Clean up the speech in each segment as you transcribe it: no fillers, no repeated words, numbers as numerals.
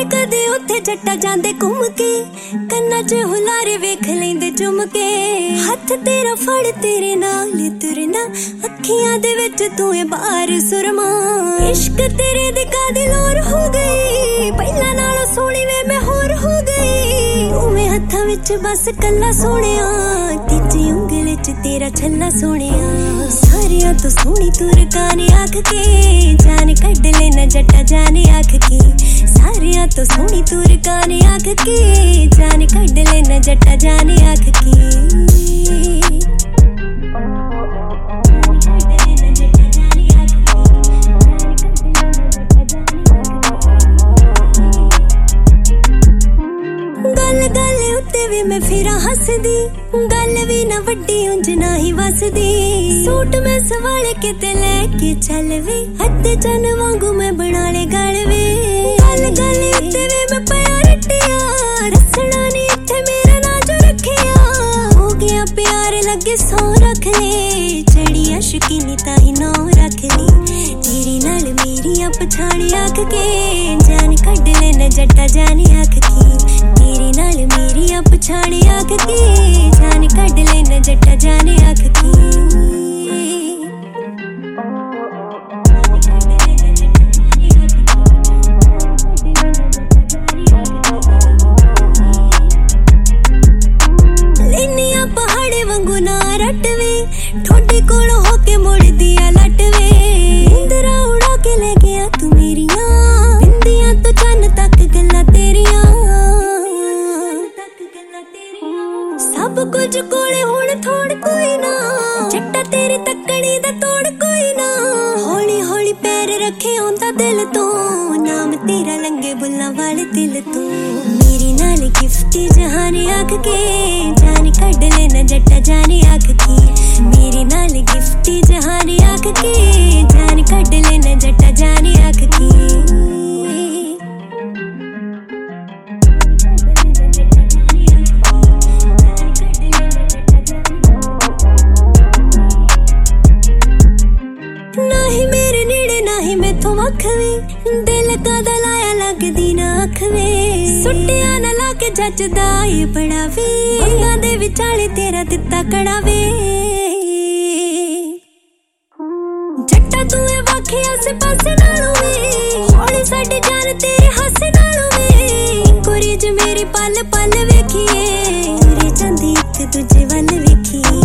कदे उत्थे जट्टा जांदे घूम के, कन्ना च हुलारे वेख लेंदे चुम के। हथ तेरा फड़ तेरे नाल तुरना, अखियां दे विच तू है बार सुरमा। इश्क तेरे दी कादी लोर हो गई, पहला नालों सोहनी वे मैं होर हो गई। उवें हत्थां विच बस कल्ला सोहणिया, तीजी उंगल च तेरा छल्ला सोहणिया। सारियां तो सोहनी तू रकाने आख के, जान कढ लेना जट्टा जाने आख के। सारियां तो सोहनी तू रकाने आख के, जान कढ लेना जट्टा जाने आख के। मैं फिरा हसदी, गल भी ना वड्डी उंज ना ही वसदी। सूट मैं सवाले किते लेके चल वे, अद्दे चन वांगू मैं बना ले गल वे। गल गल उत्ते वे मैं पया रटिया, रसना नी इत्थे मेरा ना जो रखिया। हो गया प्यार लगे सौ रख ले, चढ़ी अशकीनी ताही नौ रख ले। तेरी नाल मेरी पछाड़ी आख के, जान कढ लेना जट्टा जाने आख के। तेरी नाल मेरी पछाड़ी आख के, जान कढ लेना जट्टा जाने आख के। लेनिया पहाड़े वांगू ना रटवे, ठोडी कोलों होके मुड़ दिया लटवे। इंदरा उड़ा के ले गया तू मेरिया, बिंदियां तो चन्न तक गल्लां तेरिया। सब कुछ कोले हुण थोड़ कोई ना, जट्टा तेरी तकड़ी दा तोड़ कोई ना। हौली हौली पैर रखे आंदा दिल तो, नाम तेरा लंगे बुल्लां वाले दिल तो। मेरी नाल गिफ्टी जहाने आख के, जान कढ लेना जट्टा जाने आख के। मेरी नाल गिफ्टी जहाने आख के, जान कढ लेना जट्टा जाने आख के। दिल कादा लाया लगदी ना अख वे, सुटिया ना लाके जचदा ए पड़ावे। अंगां दे विचाले तेरा दिता कड़ावे। जट्टा तू ए वाखे आसे पासे नालों वे, हौली साडी जान तेरे हासे नालों वे। कोरी ज मेरी पल पल वेखिए, तुरे चंदी एक दूजे वल वेखिए।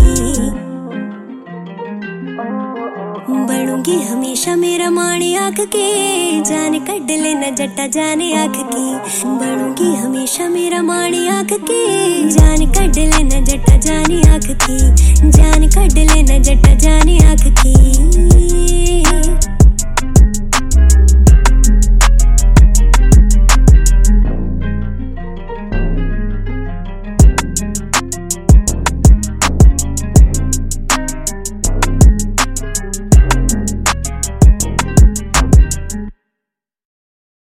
बनूंगी हमेशा मेरा माणे आख के, जान कढ लेना जट्टा जाने आख के। बनूंगी हमेशा मेरा माणे आख के, जान कढ लेना जट्टा जाने आख के। जान कढ लेना जट्टा